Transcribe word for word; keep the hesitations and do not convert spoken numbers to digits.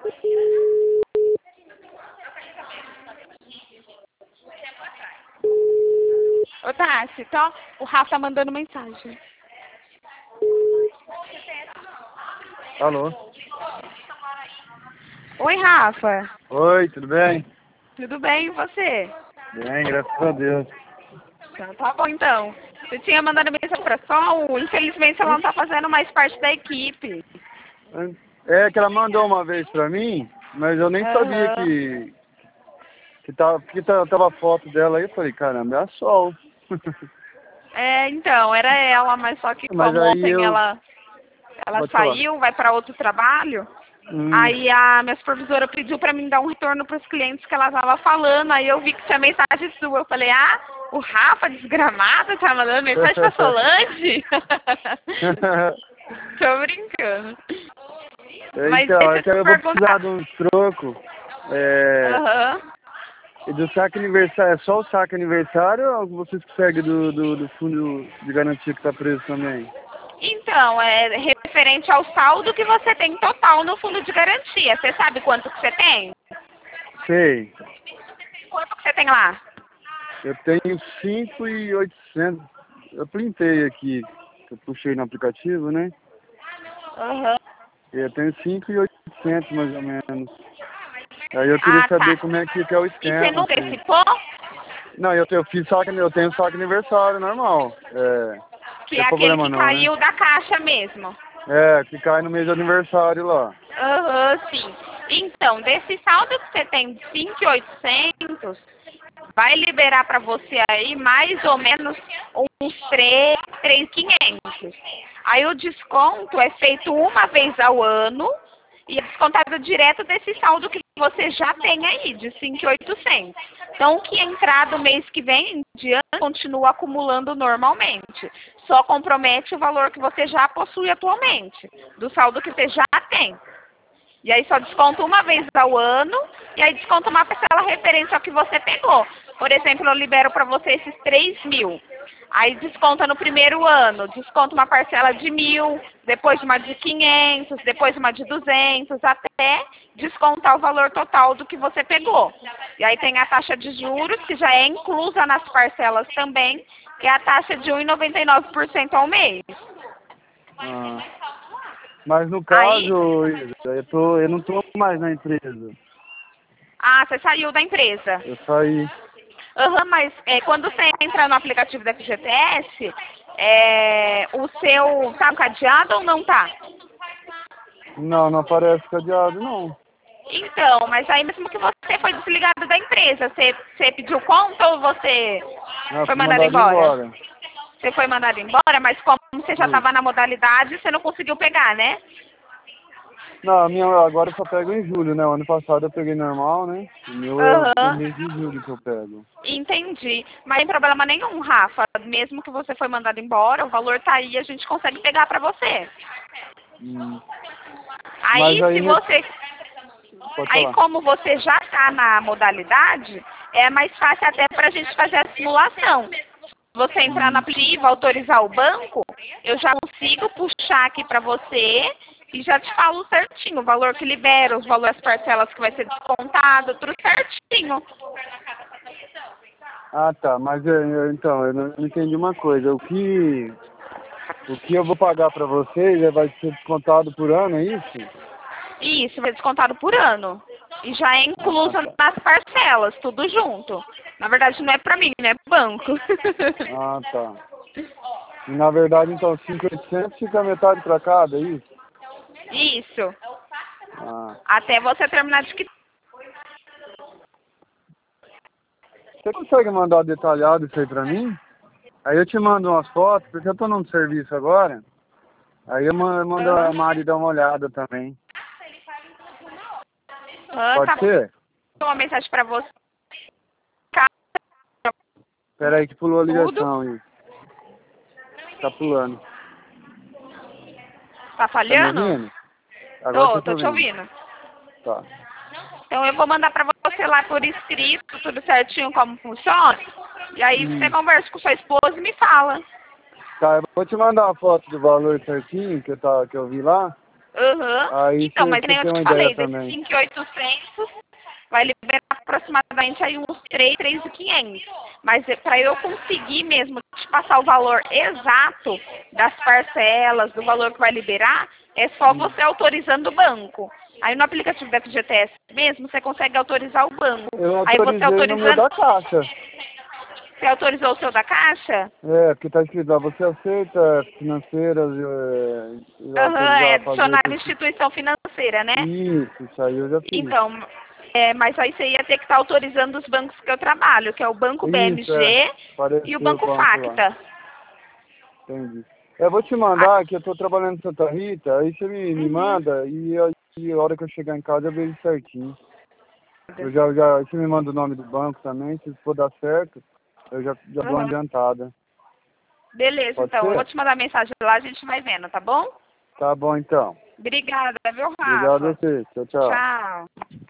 Ô, Tassi, então, o Rafa tá mandando mensagem. Alô? Oi, Rafa. Oi, tudo bem? Tudo bem, e você? Bem, graças a Deus. Então, tá bom, então. Você tinha mandado mensagem pra Sol, infelizmente ela não tá fazendo mais parte da equipe. É que ela mandou uma vez pra mim, mas eu nem sabia Aham. que... Que tava, porque tava tava a foto dela aí, eu falei, caramba, é a Sol. É, então, era ela, mas só que Mas como aí ontem eu... ela, ela Pode falar. saiu, vai pra outro trabalho, Hum. aí a minha supervisora pediu pra mim dar um retorno pros clientes que ela tava falando, aí eu vi que tinha mensagem sua, eu falei, ah, o Rafa desgramado tá mandando mensagem pra Solange? Tô brincando. Mas Então, deixa é eu que te eu vou precisar perguntar. de uns trocos. É... Aham. E do saque aniversário, é só o saque aniversário ou vocês conseguem do, do, do fundo de garantia que tá preso também? Então, é referente ao saldo que você tem total no fundo de garantia. Você sabe quanto que você tem? Sei. Quanto que você tem lá? Eu tenho cinco mil e oitocentos. Eu printei aqui, que eu puxei no aplicativo, né? Aham. Eu tenho cinco mil e oitocentos mais ou menos. Aí eu queria Ah, tá. saber como é que, que é o E você esquema. nunca Assim. antecipou? Não, eu, tenho, eu fiz saque, eu tenho saque aniversário normal. É, não Que é tem aquele problema que não, né? caiu da caixa mesmo. É, que cai no mês de aniversário lá. Aham, sim. Então, desse saldo que você tem de cinco mil e oitocentos, vai liberar para você aí mais ou menos uns três mil e quinhentos. Aí o desconto é feito uma vez ao ano e é descontado direto desse saldo que você já tem aí, de cinco mil e oitocentos. Então, o que entrar do mês que vem em diante continua acumulando normalmente. Só compromete o valor que você já possui atualmente, do saldo que você já tem. E aí só desconta uma vez ao ano, e aí desconta uma parcela referente ao que você pegou. Por exemplo, eu libero para você esses três mil. Aí desconta no primeiro ano, desconta uma parcela de mil, depois uma de quinhentos, depois uma de duzentos, até descontar o valor total do que você pegou. E aí tem a taxa de juros, que já é inclusa nas parcelas também, que é a taxa de um vírgula noventa e nove por cento ao mês. Ah. Mas no Aí, caso, Isa, eu, tô, eu não tô mais na empresa. ah, você saiu da empresa. Eu saí. Aham, mas é, quando você entra no aplicativo da F G T S, é, o seu tá cadeado ou não tá? Não, não aparece cadeado, não. Então, mas aí mesmo que você foi desligado da empresa, você, você pediu conta ou você Não, foi fui mandado mandado embora? embora. Você foi mandado embora, mas como você já Fui. estava na modalidade, você não conseguiu pegar, né? Não, a minha agora eu só pego em julho, né? O ano passado eu peguei normal, né? O meu é o o Aham, mês de julho que eu pego. entendi. Mas sem problema nenhum, Rafa. Mesmo que você foi mandado embora, o valor tá aí, a gente consegue pegar pra você. Hum. Mas Aí, aí, se ne- você pode Aí, falar. como você já está na modalidade, é mais fácil até para a gente fazer a simulação. Se você entrar na Hum. aplicativo, autorizar o banco, eu já consigo puxar aqui para você e já te falo certinho o valor que libera, os valores das parcelas que vai ser descontado, tudo certinho. Ah, tá. Mas eu, eu- então, eu não, não entendi uma coisa. O que, o que eu vou pagar pra vocês é, vai ser descontado por ano, é isso? Isso, vai ser descontado por ano. E já é Ah, incluso tá. nas parcelas, tudo junto. Na verdade, não é para mim, né? É pro banco. Ah, tá. E na verdade, então, cinco mil e oitocentos fica metade pra cada, é isso? Isso. Ah. Até você terminar de quitar. Você consegue mandar detalhado isso aí pra mim? Aí eu te mando umas fotos, porque eu tô num serviço agora. Aí eu ma- mando a Aham. Mari dar uma olhada também. Ah, Pode tá. ser? Uma mensagem pra você. Pera aí que pulou a Tudo. ligação aí. Tá pulando. Tá Tá me falhando? ouvindo? Agora Tô, tô te tô te ouvindo. ouvindo. Tá. Então eu vou mandar pra você lá por escrito, tudo certinho como funciona. E aí você Hum. conversa com sua esposa e me fala. Tá, eu vou te mandar a foto do valor certinho que eu, tá, que eu vi lá. Aham. Aí Então, você mas nem você eu tem uma te ideia falei, desses também. cinco mil e oitocentos vai liberar aproximadamente aí uns três, três mil e quinhentos. Mas para eu conseguir mesmo te passar o valor exato das parcelas, do valor que vai liberar, é só Hum. você autorizando o banco. Aí no aplicativo da F G T S mesmo, você consegue autorizar o banco. Eu Aí você autorizei no meu autorizando... da Caixa. Você autorizou o seu da Caixa? É, porque tá escrito lá, você aceita financeiras e, e Aham, é autorizar a fazer adicionar esse... instituição financeira, né? Isso, isso aí eu já fiz. Então, é, mas aí você ia ter que estar autorizando os bancos que eu trabalho, que é o Banco Isso, é. B M G e o Apareceu o Banco banco lá. Facta. Entendi. Eu vou te Ah, mandar, que eu tô trabalhando em Santa Rita, aí você me, me uhum. manda e, eu- e a hora que eu chegar em casa eu vejo certinho. Eu já, já, você me manda o nome do banco também, se for dar certo, eu já, já dou uma Uhum. adiantada. Beleza, Pode então. Eu vou ser? te mandar mensagem lá, a gente vai vendo, tá bom? Tá bom então. Obrigada, viu, Obrigado a Rafa? você. Tchau, tchau. Tchau.